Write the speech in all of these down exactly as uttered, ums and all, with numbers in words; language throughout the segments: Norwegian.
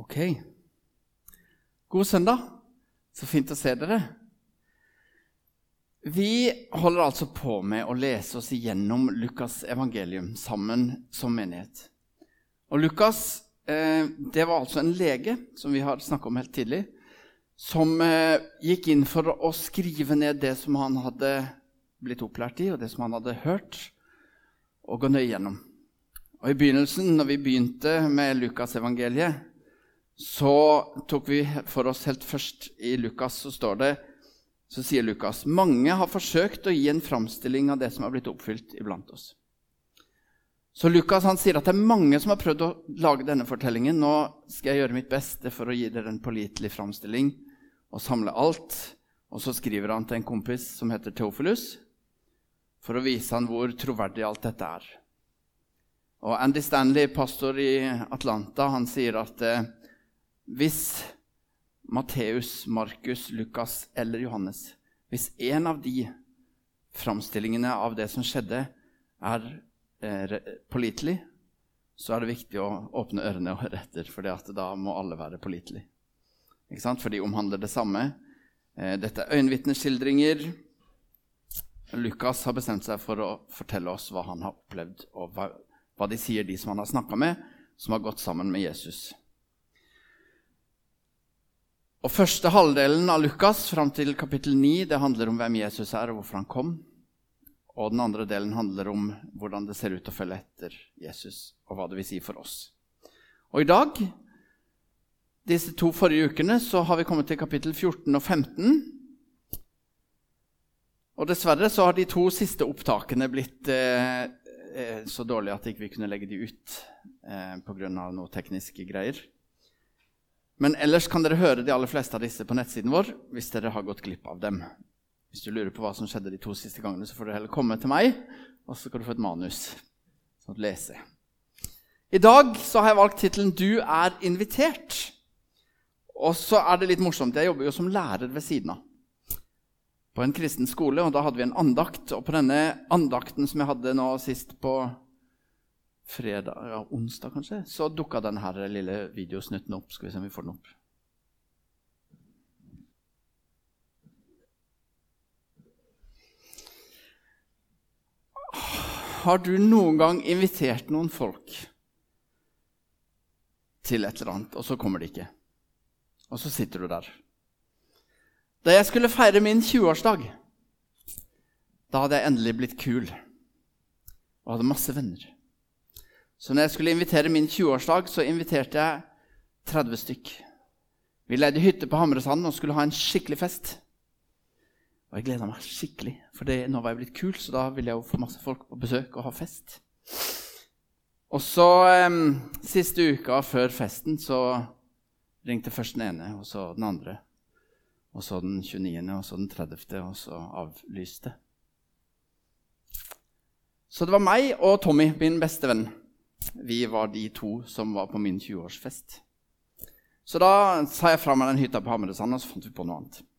Ok. God søndag. Så fint å se dere. Vi holder altså på med å lese oss igjennom Lukas evangelium sammen som menighet. Og Lukas, eh, det var altså en lege, som vi har snakket om helt tidlig, som eh, gikk inn for å skrive ned det som han hadde blitt opplært i, og det som han hadde hørt, og gå nøye gjennom. Og i begynnelsen, når vi begynte med Lukas evangeliet, så tok vi for oss helt først i Lukas, så står det, så sier Lukas, mange har forsøkt å gi en framstilling av det som har blitt oppfylt iblant oss. Så Lukas han sier at det er mange som har prøvd å lage denne fortellingen. Nå skal jeg gjøre mitt beste for å gi dere en pålitelig framstilling og samle alt. Og så skriver han til en kompis som heter Theophilus, for å vise han hvor troverdig alt dette er. Og Andy Stanley, pastor i Atlanta, han sier at eh, hvis Matteus, Markus, Lukas eller Johannes, hvis en av de framstillingene av det som skjedde er eh, pålitelig, så er det viktig å åpne ørene og høre etter, for da må alle være pålitelig. Ikke sant? For de omhandler det samme. Eh, dette er øyenvitneskildringer. Lukas har bestemt seg for å fortelle oss hva han har opplevd, og hva, hva de sier de som han har snakket med, som har gått sammen med Jesus. Og første halvdelen av Lukas, fram til kapittel ni, det handler om hvem Jesus er og hvorfor han kom. Og den andre delen handler om hvordan det ser ut å følge etter Jesus, og hva det vil si for oss. Og i dag, disse to forrige ukene, så har vi kommet til kapittel fjorten og femten. Og dessverre så har de to siste opptakene blitt eh, eh, så dårlige at ikke vi ikke kunne legge de ut eh, på grunn av noen tekniske greier. Men ellers kan dere høre de aller fleste av disse på nettsiden vår, hvis dere har gått glipp av dem. Hvis du lurer på hva som skjedde de to siste gangene, så får du heller komme til meg, og så kan du få et manus sånn å lese. I dag så har jeg valgt titelen «Du er invitert». Og så er det litt morsomt, jeg jobber jo som lærer ved siden av. På en kristen skole, og da hadde vi en andakt, og på denne andakten som jeg hadde nå sist på fredag, ja, onsdag kanskje, så dukket denne her lille videosnutten opp. Skal vi se om vi får den opp. Har du noen gang invitert noen folk til et eller annet, og så kommer de ikke? Og så sitter du der. Da jeg skulle feire min tjue-årsdag, da hadde jeg endelig blitt kul, og hadde masse venner. Så når jeg skulle invitere min tjue-årsdag, så inviterte jeg tretti stykk. Vi leide hytte på Hamresanden og skulle ha en skikkelig fest. Og jeg gledet meg skikkelig, for det, nå var jeg blitt kul, så da ville jeg jo få masse folk på besøk og ha fest. Og så eh, siste uka før festen, så ringte først den ene, og så den andre. Og så den tjueniende, og så den trettiende, og så avlyste. Så det var meg og Tommy, min beste venn. Vi var de to som var på min tjue-årsfest. Så da sa jeg fra meg den hytta på Hamresanden, og så fant vi på noe annet.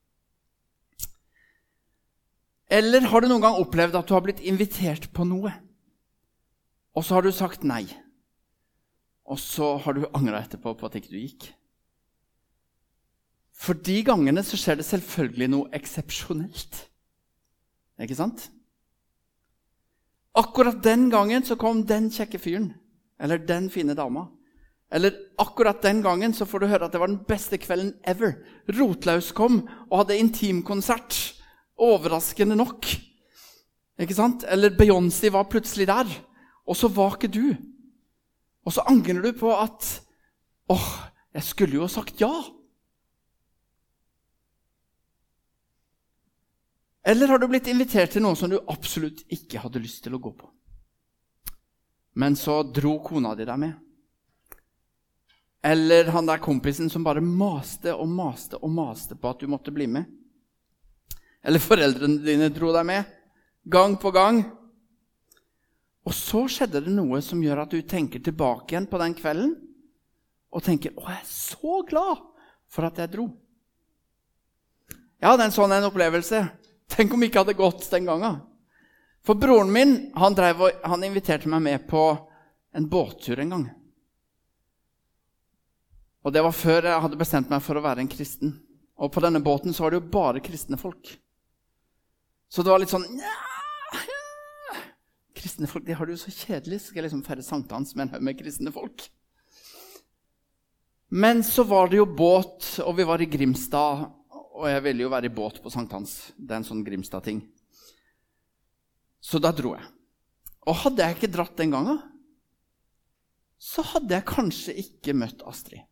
Eller har du noen gang opplevd at du har blitt invitert på noe, og så har du sagt nei, og så har du angret etterpå på at ikke du gikk? For de gangene så skjer det selvfølgelig noe eksepsjonelt. Ikke sant? Akkurat den gangen så kom den kjekke fyren, eller den fine dama. Eller akkurat den gangen så får du høre at det var den beste kvelden ever. Rotlaus kom og hadde intimkonsert, overraskende nok. Ikke sant? Eller Beyoncé var plutselig der, og så var ikke du. Og så angrer du på at, åh, jeg skulle jo ha sagt ja. Eller har du blitt invitert til noe som du absolutt ikke hadde lyst til å gå på? Men så dro kona di deg med. Eller han der kompisen som bare maste og maste og maste på at du måtte bli med. Eller foreldrene dine dro deg med, gang på gang. Og så skjedde det noe som gjør at du tenker tilbake igjen på den kvelden, og tenker, å, jeg er så glad for at jeg dro. Ja, det er en sånn en opplevelse. Tenk om jeg ikke hadde gått den gangen. For broren min, han, drev og, han inviterte meg med på en båttur en gang. Og det var før jeg hadde bestemt meg for å være en kristen. Og på denne båten så var det jo bare kristne folk. Så det var litt sånn, ja, ja. Kristne folk, de har det jo så kjedelig. Skal jeg liksom feire sankthans med en haug med kristne folk? Men så var det jo båt, og vi var i Grimstad, og jeg ville jo være i båt på sankthans. Det er en sånn Grimstad-ting. Så da dro jeg. Og hadde jeg ikke dratt den gangen, så hadde jeg kanskje ikke møtt Astrid.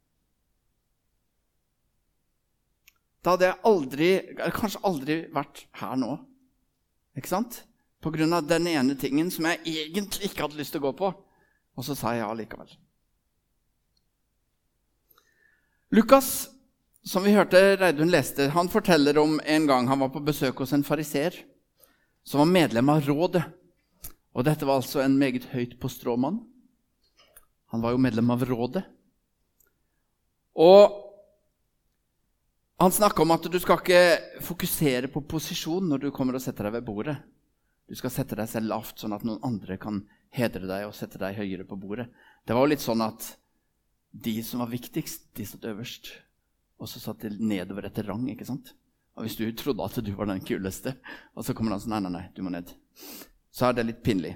Da hadde jeg aldri, kanskje aldri vært her nå. Ikke sant? På grunn av den ene tingen som jeg egentlig ikke hadde lyst til å gå på. Og så sa jeg ja likevel. Lukas, som vi hørte Reidun leste, han forteller om en gang han var på besøk hos en fariser, som var medlem av rådet. Og dette var altså en meget høyt på stråmann. Han var jo medlem av rådet. Og han snakker om at du skal ikke fokusere på posisjon når du kommer og setter deg ved bordet. Du skal sette deg selv lavt, sånn at noen andre kan hedre deg og sette deg høyere på bordet. Det var jo litt sånn at de som var viktigst, de satt øverst. Og så satt de nedover etter rang, ikke sant? Og hvis du trodde at du var den kuleste, og så kommer han sånn, nei, nei, nei, du må ned. Så er det litt pinlig.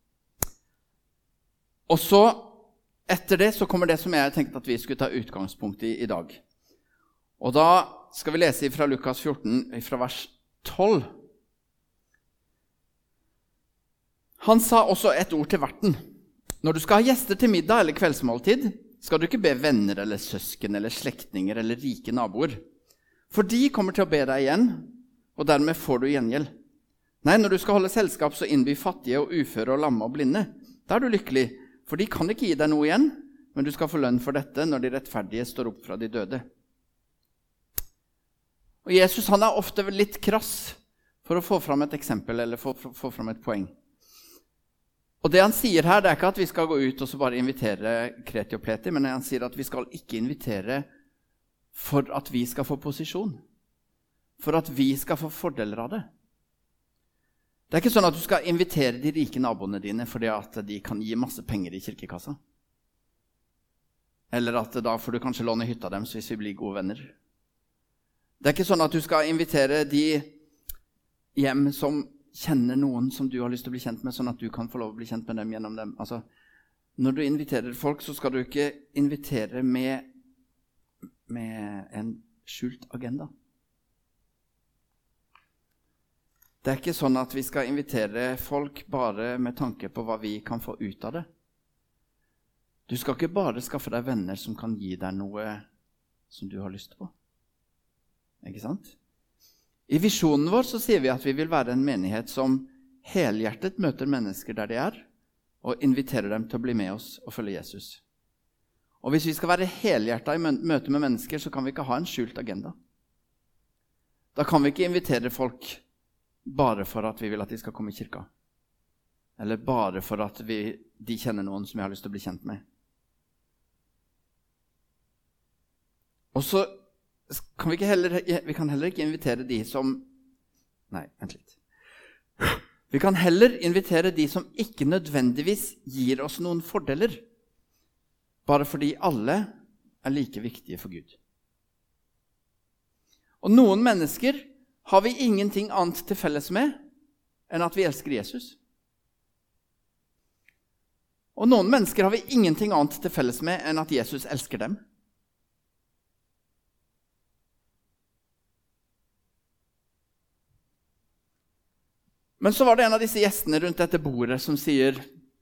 Og så, etter det, så kommer det som jeg tenkte at vi skulle ta utgangspunkt i i dag. Og da skal vi lese fra Lukas fjorten, fra vers tolv. Han sa også et ord til verten. Når du skal ha gjester til middag eller kveldsmåltid, skal du ikke be venner eller søsken eller slektninger eller rike naboer. For de kommer til å be deg igjen, og dermed får du gjengjeld. Nei, når du skal holde selskap, så innby fattige og uføre og lamme og blinde. Da er du lykkelig, for de kan ikke gi deg noe igjen, men du skal få lønn for dette når de rettferdige står opp fra de døde. Og Jesus han er ofte litt krass for å få fram et eksempel eller få, få fram et poeng. Og det han sier her, det er ikke at vi skal gå ut og så bare invitere kreti og pleti, men han sier at vi skal ikke invitere for at vi skal få posisjon. For at vi skal få fordeler av det. Det er ikke sånn at du skal invitere de rike naboene dine fordi at de kan gi masse penger i kirkekassa. Eller at da får du kanskje låne hytta deres hvis vi blir gode venner. Det er ikke sånn at du skal invitere de hjem som kjenner noen som du har lyst til å bli kjent med, sånn at du kan få lov å bli kjent med dem gjennom dem. Altså, når du inviterer folk, så skal du ikke invitere med, med en skjult agenda. Det er ikke sånn at vi skal invitere folk bare med tanke på hva vi kan få ut av det. Du skal ikke bare skaffe deg venner som kan gi deg noe som du har lyst på. Ikke sant? I visjonen vår så sier vi at vi vil være en menighet som helhjertet møter mennesker der de er, og inviterer dem til å bli med oss og følge Jesus. Og hvis vi skal være helhjertet i møte med mennesker, så kan vi ikke ha en skjult agenda. Da kan vi ikke invitere folk bare for at vi vil at de skal komme i kirka. Eller bare for at vi, de kjenner noen som jeg har lyst til å bli kjent med. Og så kan vi, ikke heller, vi kan heller ikke invitere de som... Nei, vent litt. Vi kan heller invitere de som ikke nødvendigvis gir oss noen fordeler, bare fordi alle er like viktige for Gud. Og noen mennesker har vi ingenting annet til felles med enn at vi elsker Jesus. Og noen mennesker har vi ingenting annet til felles med enn at Jesus elsker dem. Men så var det en av disse gjestene rundt dette bordet som sier,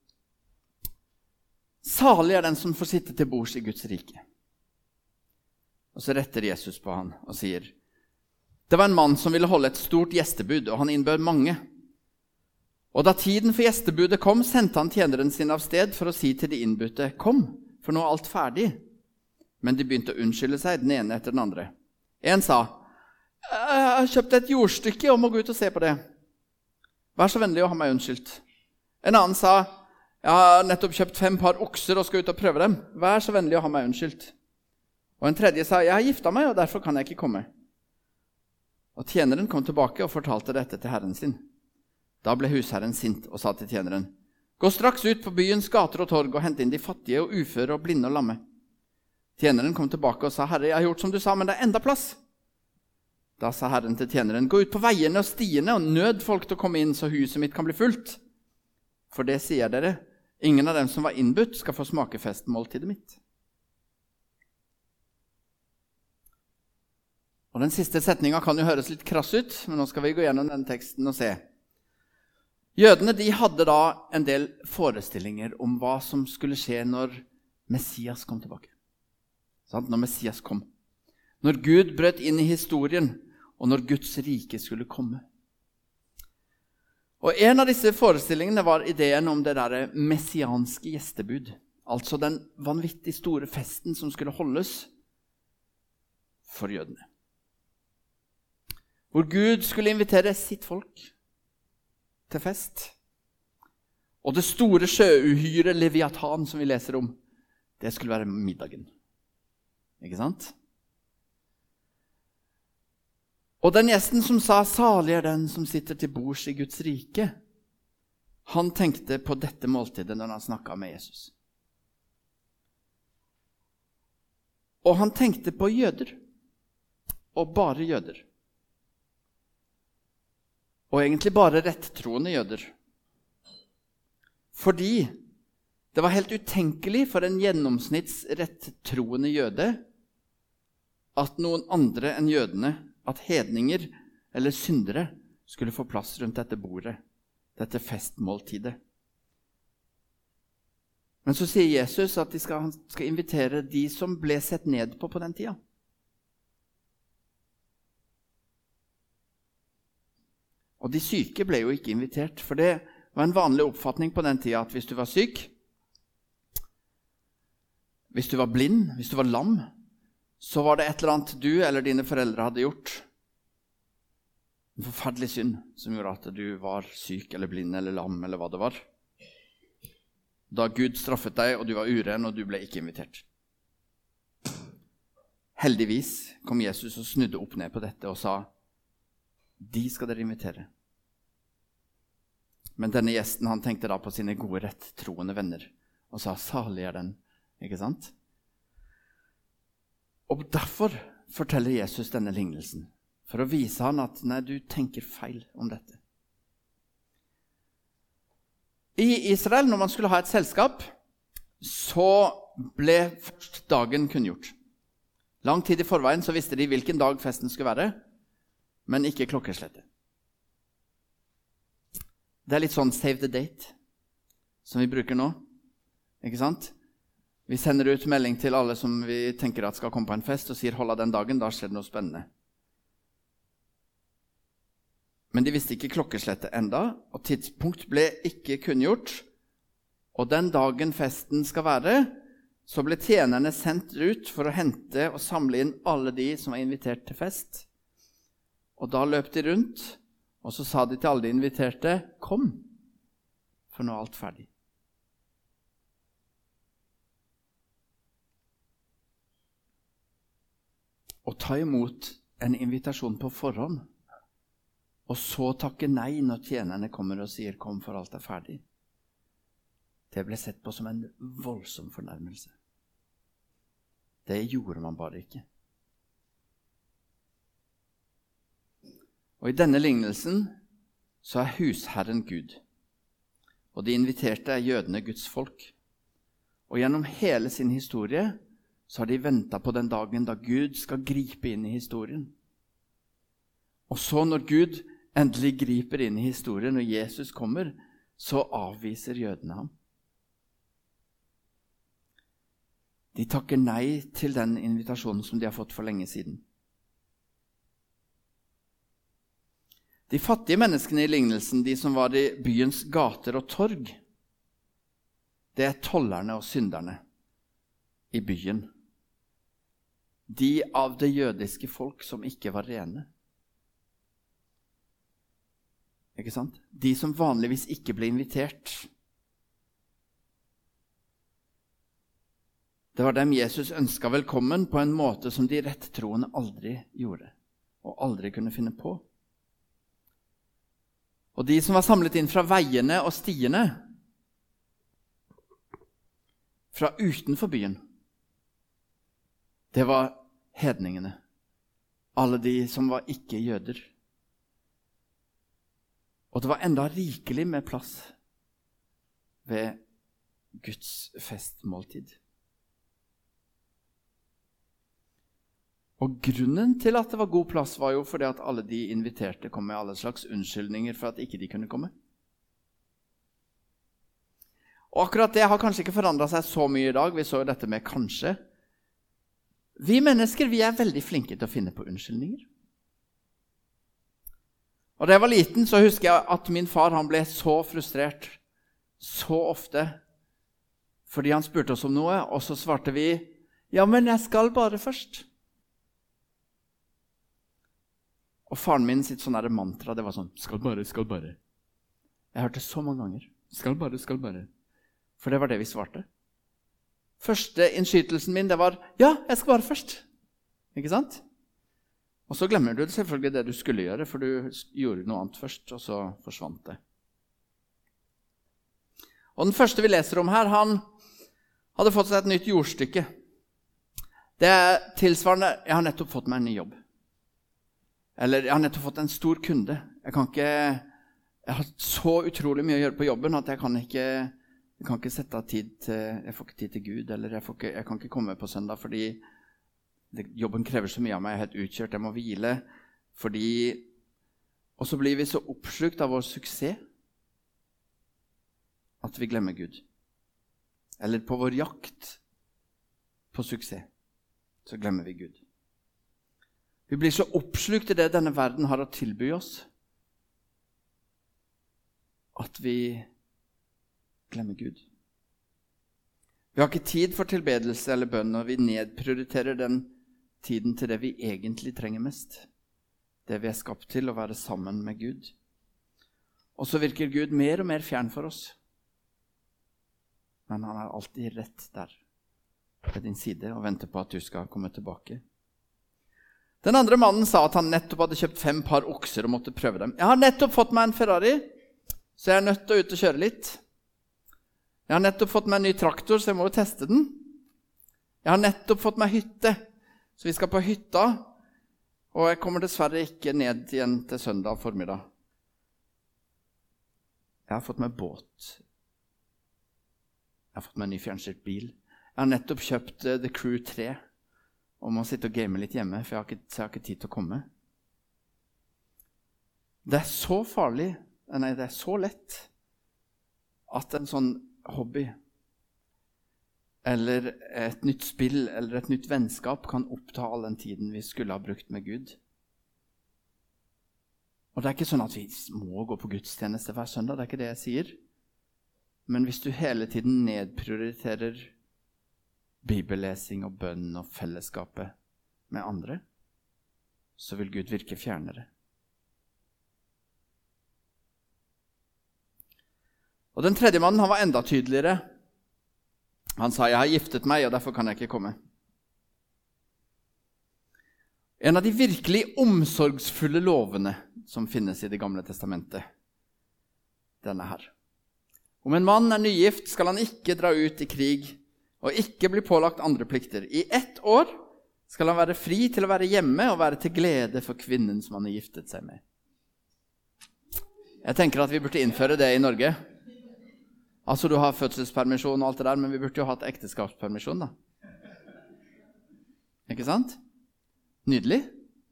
salig er den som får sitte til bords i Guds rike. Og så retter Jesus på han og sier, det var en mann som ville holde et stort gjestebud, og han innbød mange. Og da tiden for gjestebudet kom, sendte han tjeneren sin av sted for å si til de innbudte, kom, for nå er alt ferdig. Men de begynte å unnskylde seg, den ene etter den andre. En sa, jeg har kjøpt et jordstykke og må gå ut og se på det. Vær så vennlig å ha meg unnskyldt. En annen sa, jeg har nettopp kjøpt fem par okser og skal ut og prøve dem. Vær så vennlig å ha meg unnskyldt. Og en tredje sa, jeg har giftet meg og derfor kan jeg ikke komme. Og tjeneren kom tilbake og fortalte dette til herren sin. Da ble husherren sint og sa til tjeneren, gå straks ut på byens gater og torg og hente inn de fattige og uføre og blinde og lamme. Tjeneren kom tilbake og sa, Herre, jeg har gjort som du sa, men det er enda plass. Da sa Herren til tjeneren, gå ut på veiene og stiene og nød folk til å komme inn så huset mitt kan bli fullt. For det sier dere, ingen av dem som var innbudt skal få smake festmåltidet mitt. Og den siste setningen kan jo høres litt krass ut, men nå skal vi gå gjennom den teksten og se. Jødene de hadde da en del forestillinger om hva som skulle skje når Messias kom tilbake. Sant? Når Messias kom. Når Gud brøt inn i historien, og når Guds rike skulle komme. Og en av disse forestillingene var ideen om det der messianske gjestebud. Altså den vanvittig store festen som skulle holdes for jødene. Hvor Gud skulle invitere sitt folk til fest. Og det store sjøuhyre Leviathan som vi leser om, det skulle være middagen. Ikke sant? Og den gjesten som sa, salig er den som sitter til bords i Guds rike, han tenkte på dette måltidet når han snakket med Jesus. Og han tenkte på jøder, og bare jøder. Og egentlig bare rettroende jøder. Fordi det var helt utenkelig for en gjennomsnitts rettroende jøde at noen andre enn jødene, at hedninger eller syndere skulle få plass rundt dette bordet, dette festmåltidet. Men så sier Jesus at de skal, han skal invitere de som ble sett ned på på den tida. Og de syke ble jo ikke invitert, for det var en vanlig oppfatning på den tida at hvis du var syk, hvis du var blind, hvis du var lam, så var det et eller annet du eller dine foreldre hadde gjort. En forferdelig synd som gjorde at du var syk eller blind eller lam eller hva det var. Da Gud straffet deg og du var uren og du ble ikke invitert. Heldigvis kom Jesus og snudde opp ned på dette og sa, de skal dere invitere. Men denne gjesten han tenkte da på sine gode rettroende venner og sa, salig er den, ikke sant? Og derfor forteller Jesus denne lignelsen, for å vise han at nei, du tenker feil om dette. I Israel, når man skulle ha et selskap, så ble først dagen kunngjort. Lang tid i forveien så visste de hvilken dag festen skulle være, men ikke klokkeslettet. Det er litt sånn save the date, som vi bruker nå, ikke sant? Vi sender ut melding til alle som vi tenker at skal komme på en fest, og sier hold av den dagen, da skjer det noe spennende. Men de visste ikke klokkeslettet enda, og tidspunkt ble ikke kunngjort. Og den dagen festen skal være, så ble tjenerne sendt ut for å hente og samle inn alle de som var invitert til fest. Og da løp de rundt, og så sa de til alle de inviterte, kom, for nå er alt ferdig. Å ta imot en invitasjon på forhånd, og så takke nei når tjenerne kommer og sier, kom for alt er ferdig. Det ble sett på som en voldsom fornærmelse. Det gjorde man bare ikke. Og i denne lignelsen så er husherren Gud, og de inviterte er jødene Guds folk. Og gjennom hele sin historie så har de ventet på den dagen da Gud skal gripe inn i historien. Og så når Gud endelig griper inn i historien, og Jesus kommer, så avviser jødene ham. De takker nei til den invitasjonen som de har fått for lenge siden. De fattige menneskene i lignelsen, de som var i byens gater og torg, det er tollerne og synderne i byen. De av det jødiske folk som ikke var rene. Ikke sant? De som vanligvis ikke ble invitert. Det var dem Jesus ønsket velkommen på en måte som de rettroende aldri gjorde, og aldri kunne finne på. Og de som var samlet inn fra veiene og stiene, fra utenfor byen, det var hedningene. Alle de som var ikke jøder. Og det var enda rikelig med plass ved Guds festmåltid. Og grunnen til at det var god plass var jo fordi at alle de inviterte kom med alle slags unnskyldninger for at ikke de kunne komme. Og akkurat det har kanskje ikke forandret seg så mye i dag. Vi så jo dette med kanskje. Vi mennesker, vi er veldig flinke til å finne på unnskyldninger. Og da jeg var liten, så husker jeg at min far, han ble så frustrert, så ofte, fordi han spurte oss om noe, og så svarte vi, ja, men jeg skal bare først. Og faren min sitt sånn der mantra, det var sånn, skal bare, skal bare. Jeg hørte så mange ganger, skal bare, skal bare. For det var det vi svarte. Første innskytelsen min, det var, ja, jeg skal bare først. Ikke sant? Og så glemmer du selvfølgelig det du skulle gjøre, for du gjorde noe annet først, og så forsvant det. Og den første vi leser om her, han hadde fått seg et nytt jordstykke. Det er tilsvarende, jeg har nettopp fått meg en ny jobb. Eller jeg har nettopp fått en stor kunde. Jeg kan ikke, jeg har så utrolig mye å gjøre på jobben at jeg kan ikke, jeg kan ikke sette av tid til, jeg får ikke tid til Gud, eller jeg, får ikke, jeg kan ikke komme på søndag, fordi det, jobben krever så mye av meg, jeg er helt utkjørt, jeg må hvile, fordi, og så blir vi så oppslukt av vår suksess, at vi glemmer Gud. Eller på vår jakt på suksess, så glemmer vi Gud. Vi blir så oppslukt i det denne verden har å tilby oss, at vi glemmer Gud. Vi har ikke tid for tilbedelse eller bønn, og vi nedprioriterer den tiden til det vi egentlig trenger mest. Det vi er skapt til, å være sammen med Gud. Og så virker Gud mer og mer fjern for oss. Men han er alltid rett der, ved din side, og venter på at du skal komme tilbake. Den andre mannen sa at han nettopp hadde kjøpt fem par okser og måtte prøve dem. Jeg har nettopp fått meg en Ferrari, så jeg er nødt til å ut og kjøre litt. Jeg har nettopp fått meg en ny traktor, så jeg må jo teste den. Jeg har nettopp fått meg hytte, så vi skal på hytta, og jeg kommer dessverre ikke ned igjen til søndag formiddag. Jeg har fått meg båt. Jeg har fått meg en ny fjernstyrt bil. Jeg har nettopp kjøpt uh, The Crew tre, og må sitte og game litt hjemme, for jeg har, ikke, jeg har ikke tid til å komme. Det er så farlig, nei, det er så lett, at en sånn hobby, eller et nytt spill, eller et nytt vennskap kan oppta all den tiden vi skulle ha brukt med Gud. Og det er ikke sånn at vi må gå på gudstjeneste hver søndag, det er ikke det jeg sier. Men hvis du hele tiden nedprioriterer bibellesing og bønn og fellesskapet med andre, så vil Gud virke fjernere. Og den tredje mannen, han var enda tydeligere. Han sa, jeg har giftet meg, og derfor kan jeg ikke komme. En av de virkelig omsorgsfulle lovene som finnes i Det gamle testamentet, denne her. Om en mann er nygift, skal han ikke dra ut i krig, og ikke bli pålagt andre plikter. I ett år skal han være fri til å være hjemme og være til glede for kvinnen som han har giftet seg med. Jeg tenker at vi burde innføre det i Norge. Altså, du har fødselspermisjon og alt det der, men vi burde jo hatt ekteskapspermisjon, da. Ikke sant? Nydelig.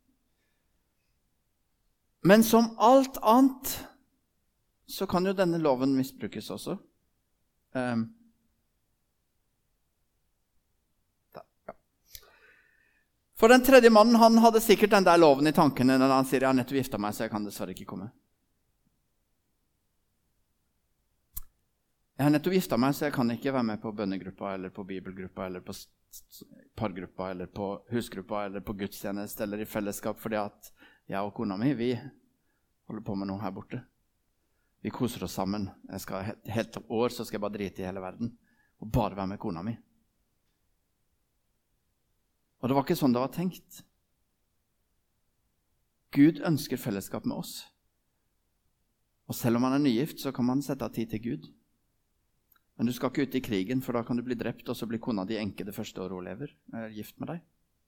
Men som alt annet, så kan jo denne loven misbrukes også. Um, da, ja. For den tredje mannen, han hadde sikkert den der loven i tankene når han sier, jeg har nettopp giftet meg, så jeg kan dessverre ikke komme. Jeg har nettopp giftet meg, så jeg kan ikke være med på bønnegruppa, eller på bibelgruppa, eller på pargruppa, eller på husgruppa, eller på gudstjeneste, eller i fellesskap, fordi at jeg og kona mi, vi holder på med noe her borte. Vi koser oss sammen. Jeg skal helt, helt år så skal jeg bare drite i hele verden, og bare være med kona mi. Og det var ikke sånn det var tenkt. Gud ønsker fellesskap med oss. Og selv om man er nygift, så kan man sette av tid til Gud. Men du skal ikke ut i krigen, for da kan du bli drept, og så blir kona di enke det første året hun lever, er gift med deg.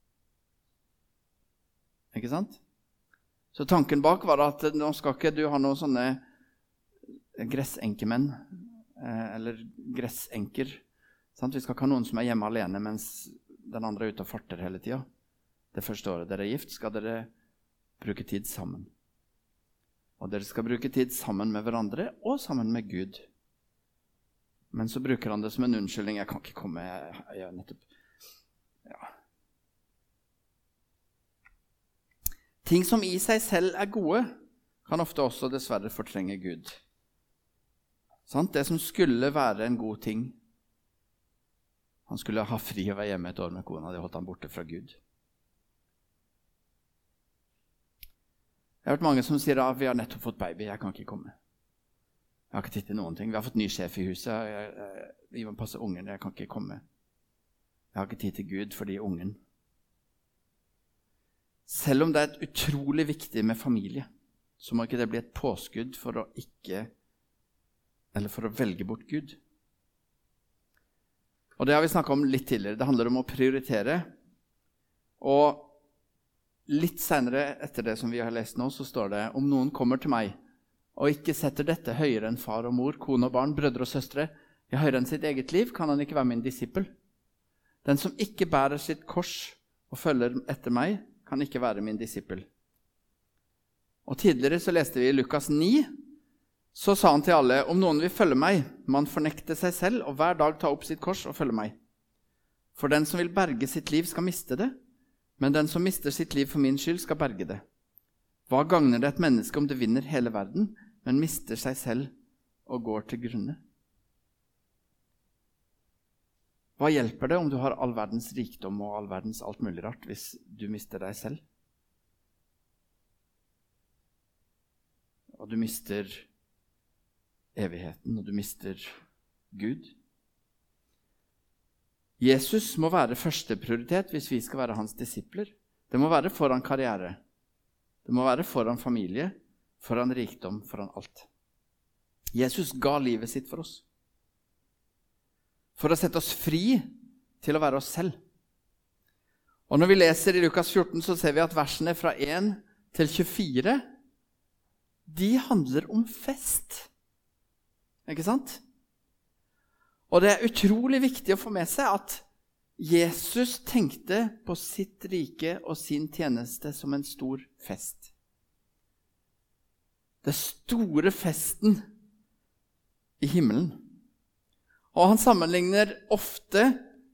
Ikke sant? Så tanken bak var at nå skal ikke du ha noen sånne gressenkemenn, eller gressenker. Sant? Vi skal ikke ha noen som er hjemme alene mens den andre er ute og farter hele tiden. Det første året dere er gift, skal dere bruke tid sammen. Og dere skal bruke tid sammen med hverandre og sammen med Gud. Men så bruker han det som en unnskyldning. Jeg kan ikke komme, jeg, jeg nettopp... Ja. Ting som i seg selv er gode, kan ofte også dessverre fortrenge Gud. Sant? Det som skulle være en god ting. Han skulle ha fri å være hjemme et år med kona, det holdt han borte fra Gud. Jeg har hørt mange som sier at vi har nettopp fått baby, jeg kan ikke komme. Jeg har ikke tid til noen ting. Vi har fått ny sjef i huset, jeg, jeg, vi må passe ungen, jeg kan ikke komme. Jeg har ikke tid til Gud fordi ungen. Selv om det er et utrolig viktig med familie, så må ikke det bli et påskudd for å ikke, eller for å velge bort Gud. Og det har vi snakket om litt tidligere. Det handler om å prioritere. Og litt senere etter det som vi har lest nå, så står det: om noen kommer til meg og ikke setter dette høyere enn far og mor, kone og barn, brødre og søstre, ja, høyere enn sitt eget liv, kan han ikke være min disippel. Den som ikke bærer sitt kors og følger etter meg, kan ikke være min disippel. Og tidligere så leste vi i Lukas ni, så sa han til alle: om noen vil følge meg, man fornekte seg selv og hver dag ta opp sitt kors og følge meg. For den som vil berge sitt liv skal miste det, men den som mister sitt liv for min skyld skal berge det. Hva gagner det et menneske om det vinner hele verden, men mister seg selv og går til grunne? Hva hjelper det om du har all verdens rikdom og all verdens alt mulig rart hvis du mister deg selv? Og du mister evigheten, og du mister Gud? Jesus må være første prioritet hvis vi skal være hans disipler. Det må være foran karriere. Det må være foran familie, foran rikdom, foran alt. Jesus ga livet sitt for oss. For å sette oss fri til å være oss selv. Og når vi leser i Lukas fjorten, så ser vi at versene fra én til tjuefire, de handler om fest. Ikke sant? Og det er utrolig viktig å få med seg at Jesus tenkte på sitt rike og sin tjeneste som en stor fest. Det store festen i himmelen. Og han sammenligner ofte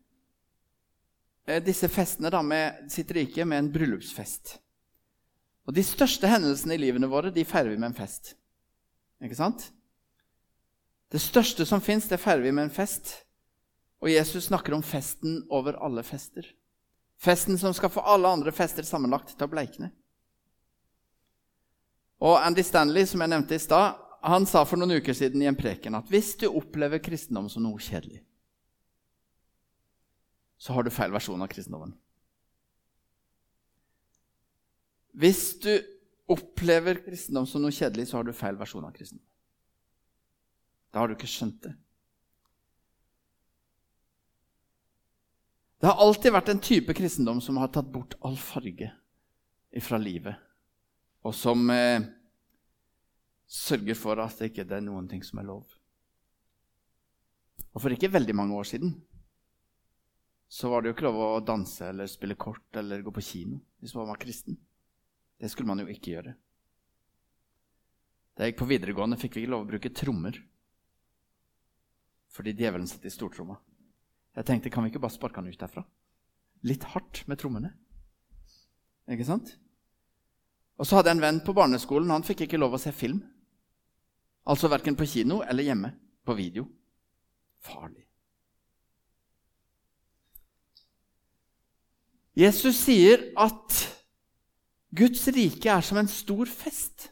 disse festene da med sitt rike med en bryllupsfest. Og de største hendelsene i livene våre, de feirer vi med en fest. Ikke sant? Det største som finnes, det feirer vi med en fest. Og Jesus snakker om festen over alle fester. Festen som skal få alle andre fester sammenlagt til å bleikne. Og Andy Stanley, som jeg nevnte i stad, han sa for noen uker siden i en preken at hvis du opplever kristendom som noe kjedelig, så har du feil versjon av kristendommen. Hvis du opplever kristendom som noe kjedelig, så har du feil versjon av kristendom. Da har du ikke skjønt det. Det har alltid vært en type kristendom som har tatt bort all farge fra livet, og som eh, sørger for at det ikke er noen ting som er lov. Og for ikke veldig mange år siden, så var det jo ikke lov å danse eller spille kort eller gå på kino hvis man var kristen. Det skulle man jo ikke gjøre. Da jeg gikk på videregående fikk vi ikke lov å bruke trommer, fordi djevelen satt i stortromma. Jeg tenkte, kan vi ikke bare sparke han ut derfra? Litt hardt med trommene. Ikke sant? Og så hadde jeg en venn på barneskolen, han fikk ikke lov å se film. Altså hverken på kino eller hjemme, på video. Farlig. Jesus sier at Guds rike er som en stor fest.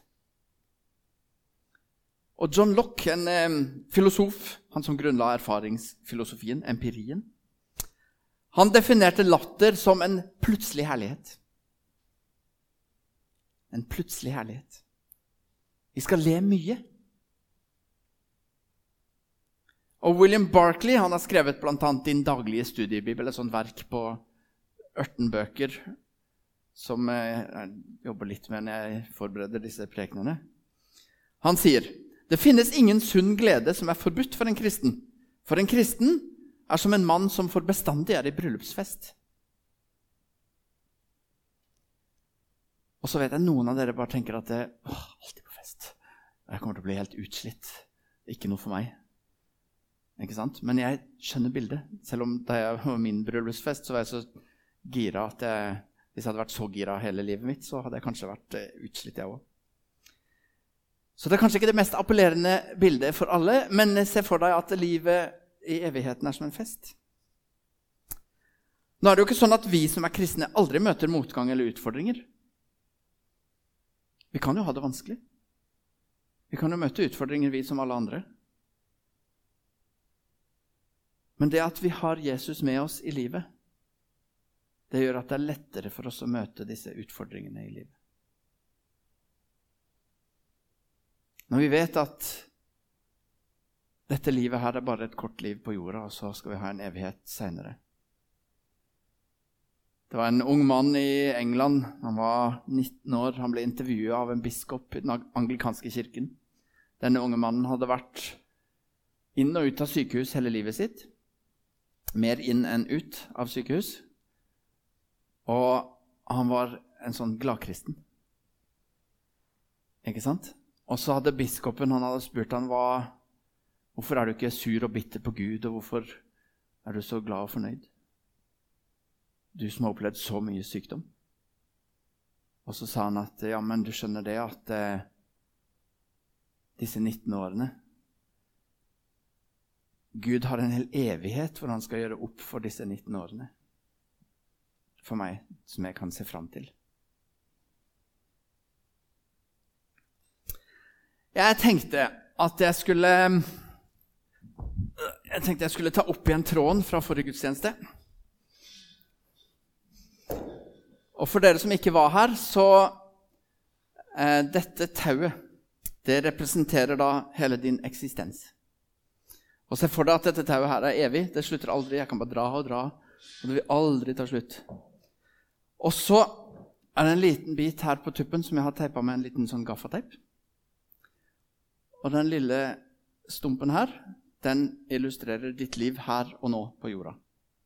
Og John Locke, en eh, filosof, han som grunnla erfaringsfilosofien, empirien, han definerte latter som en plutselig herlighet. En plutselig herlighet. Vi skal le mye. Og William Barclay, han har skrevet blant annet Din daglige studiebibel, et sånt verk på ørten bøker, som jeg jobber litt med når jeg forbereder disse prekenene. Han sier, det finnes ingen sunn glede som er forbudt for en kristen. For en kristen er som en mann som for bestandig er i bryllupsfest. Og så vet jeg noen av dere bare tenker at det åh, alltid på fest. Jeg kommer til å bli helt utslitt. Ikke noe for meg. Ikke sant? Men jeg skjønner bildet. Selv om da jeg var min bryllupsfest, så var jeg så gira at jeg, hvis jeg hadde vært så gira hele livet mitt, så hadde jeg kanskje vært utslitt jeg også. Så det er kanskje ikke det mest appellerende bildet for alle, men se for deg at livet i evigheten er som en fest. Nå er det jo ikke sånn at vi som er kristne aldri møter motgang eller utfordringer. Vi kan jo ha det vanskelig. Vi kan jo møte utfordringer vi som alle andre. Men det at vi har Jesus med oss i livet, det gjør at det er lettere for oss å møte disse utfordringene i livet. Når vi vet at dette livet her er bare et kort liv på jorda, og så skal vi ha en evighet senere. Det var en ung mann i England, han var nitten år, han ble intervjuet av en biskop i den anglikanske kirken. Denne unge mannen hadde vært inn og ut av sykehus hele livet sitt, mer inn enn ut av sykehus, og han var en sånn gladkristen. Ikke sant? Og så hadde biskopen, han hadde spurt han, hva, hvorfor er du ikke sur og bitter på Gud, og hvorfor er du så glad og fornøyd? Du som har opplevd så mye sykdom. Og så sa han at, ja, men du skjønner det at eh, disse nitten årene, Gud har en hel evighet hvor han skal gjøre opp for disse nitten årene. For meg, som jeg kan se fram til. Jeg tenkte at jeg skulle, jeg tenkte jeg skulle ta opp igjen tråden fra forrige gudstjeneste. Og for dere som ikke var her, så eh, dette tauet, det representerer da hele din eksistens. Og se for deg at dette tauet her er evig, det slutter aldri, jeg kan bare dra og dra, og det vil aldri ta slutt. Og så er det en liten bit her på tuppen som jeg har teipet med en liten sånn gaffateip. Og den lille stumpen her, den illustrerer ditt liv her og nå på jorda.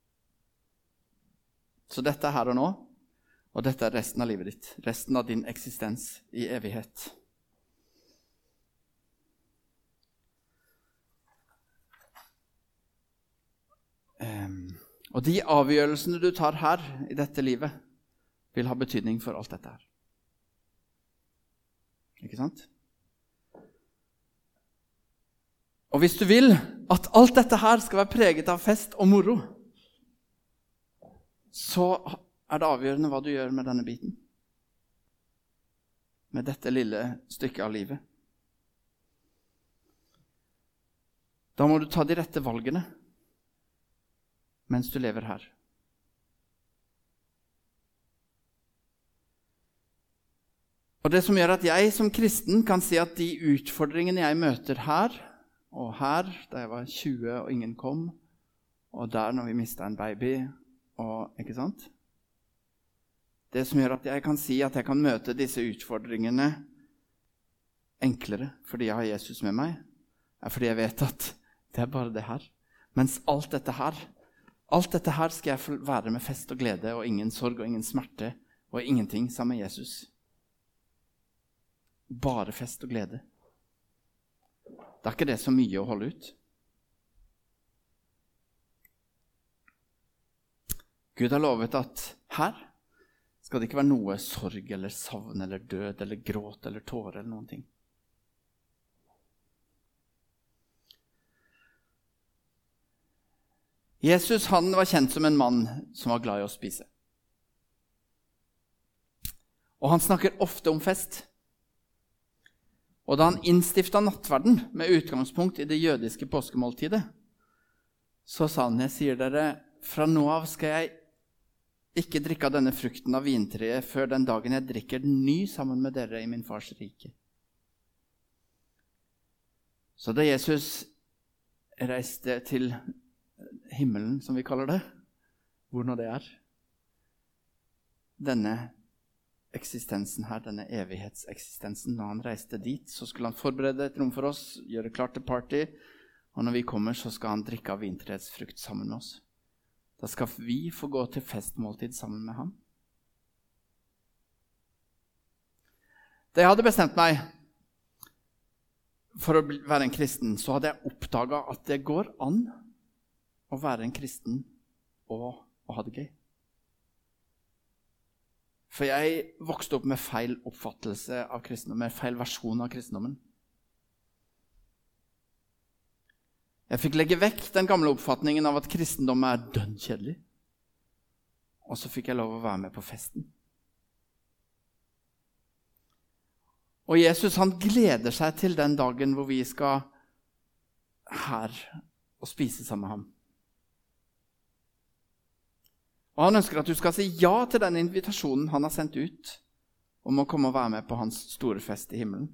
Så dette er her og nå, og dette er resten av livet ditt, resten av din eksistens i evighet. Um, og de avgjørelsene du tar her i dette livet, vil ha betydning for alt dette her. Ikke sant? Og hvis du vil at alt dette her skal være preget av fest og moro, så er det avgjørende hva du gjør med denne biten. Med dette lille stykket av livet. Da må du ta de rette valgene mens du lever her. Og det som gjør at jeg som kristen kan si at de utfordringene jeg møter her, og her, da jeg var tjue og ingen kom, og der når vi mistet en baby, og ikke sant? Det som gjør at jeg kan si at jeg kan møte disse utfordringene enklere, fordi jeg har Jesus med meg, er fordi jeg vet at det er bare det her. Mens alt dette her, alt dette her skal jeg få være med fest og glede, og ingen sorg og ingen smerte, og ingenting sammen med Jesus. Bare fest og glede. Det er ikke det så mye å holde ut. Gud har lovet at her skal det ikke være noe sorg eller savn eller død eller gråt eller tårer eller noen ting. Jesus, han var kjent som en mann som var glad i å spise. Og han snakker ofte om fest. Og da han innstiftet nattverden med utgangspunkt i det jødiske påskemåltidet, så sa han, jeg sier dere, fra nå av skal jeg ikke drikke av denne frukten av vintreet før den dagen jeg drikker den ny sammen med dere i min fars rike. Så da Jesus reiste til himmelen, som vi kaller det, hvor nå det er, denne eksistensen her, denne evighetseksistensen. Når han reiste dit, så skulle han forberede et rom for oss, gjøre klart til party, og når vi kommer, så skal han drikke av vintreets frukt sammen med oss. Da skal vi få gå til festmåltid sammen med ham. Da jeg hadde bestemt meg for å være en kristen, så hadde jeg oppdaget at det går an å være en kristen og å ha det gøy. For jeg vokste opp med feil oppfattelse av kristendommen, med feil versjon av kristendommen. Jeg fikk legge vekk den gamle oppfatningen av at kristendom er dønn kjedelig. Og så fikk jeg lov å være med på festen. Og Jesus, han gleder seg til den dagen hvor vi skal her og spise sammen med ham. Og han ønsker at du skal si ja til den invitasjonen han har sendt ut om å komme og være med på hans store fest i himmelen.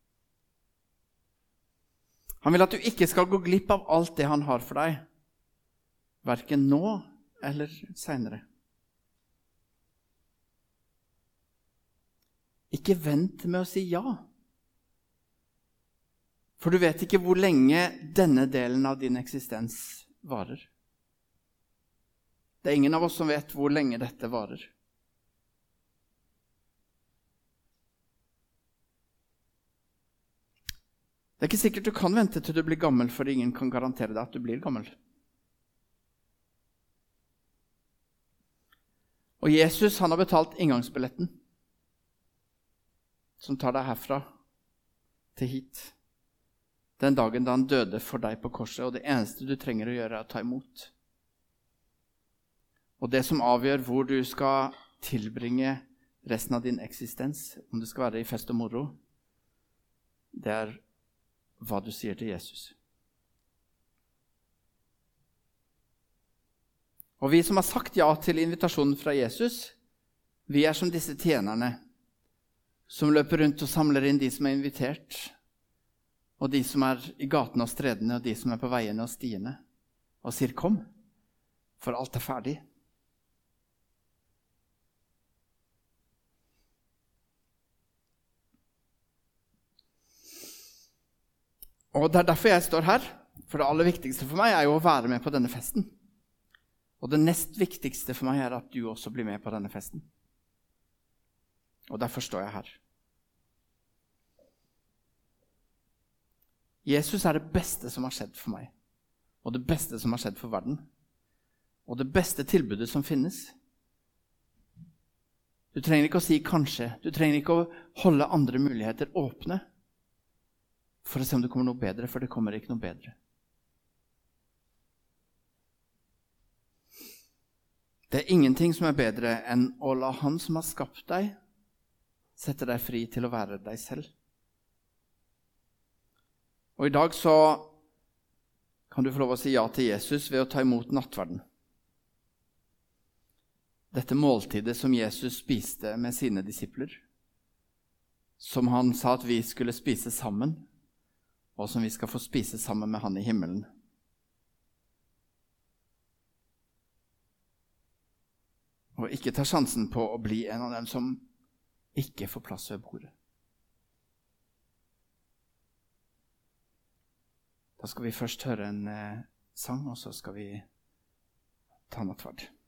Han vil at du ikke skal gå glipp av alt det han har for deg, hverken nå eller senere. Ikke vent med å si ja. For du vet ikke hvor lenge denne delen av din eksistens varer. Det er ingen av oss som vet hvor lenge dette varer. Det er ikke sikkert du kan vente til du blir gammel, for ingen kan garantere deg at du blir gammel. Og Jesus, han har betalt inngangsbilletten, som tar deg herfra til hit. Den dagen da han døde for deg på korset, og det eneste du trenger å gjøre er å ta imot. Og det som avgjør hvor du skal tilbringe resten av din eksistens, om det skal være i fest og moro, det er hva du sier til Jesus. Og vi som har sagt ja til invitasjonen fra Jesus, vi er som disse tjenerne som løper rundt og samler inn de som er invitert, og de som er i gatene og stredene, og de som er på veiene og stiene, og sier kom, for alt er ferdig. Og det er derfor jeg står her, for det aller viktigste for meg er jo å være med på denne festen. Og det nest viktigste for meg er at du også blir med på denne festen. Og derfor står jeg her. Jesus er det beste som har skjedd for meg, og det beste som har skjedd for verden, og det beste tilbudet som finnes. Du trenger ikke å si kanskje, du trenger ikke å holde andre muligheter åpne, for å se om det kommer noe bedre, for det kommer ikke noe bedre. Det er ingenting som er bedre enn å la han som har skapt deg, sette deg fri til å være deg selv. Og i dag så kan du få lov å si ja til Jesus ved å ta imot nattverden. Dette måltidet som Jesus spiste med sine disipler, som han sa at vi skulle spise sammen, og som vi skal få spise sammen med han i himmelen. Og ikke ta sjansen på å bli en av dem som ikke får plass ved bordet. Da skal vi først høre en eh, sang, og så skal vi ta nattverd.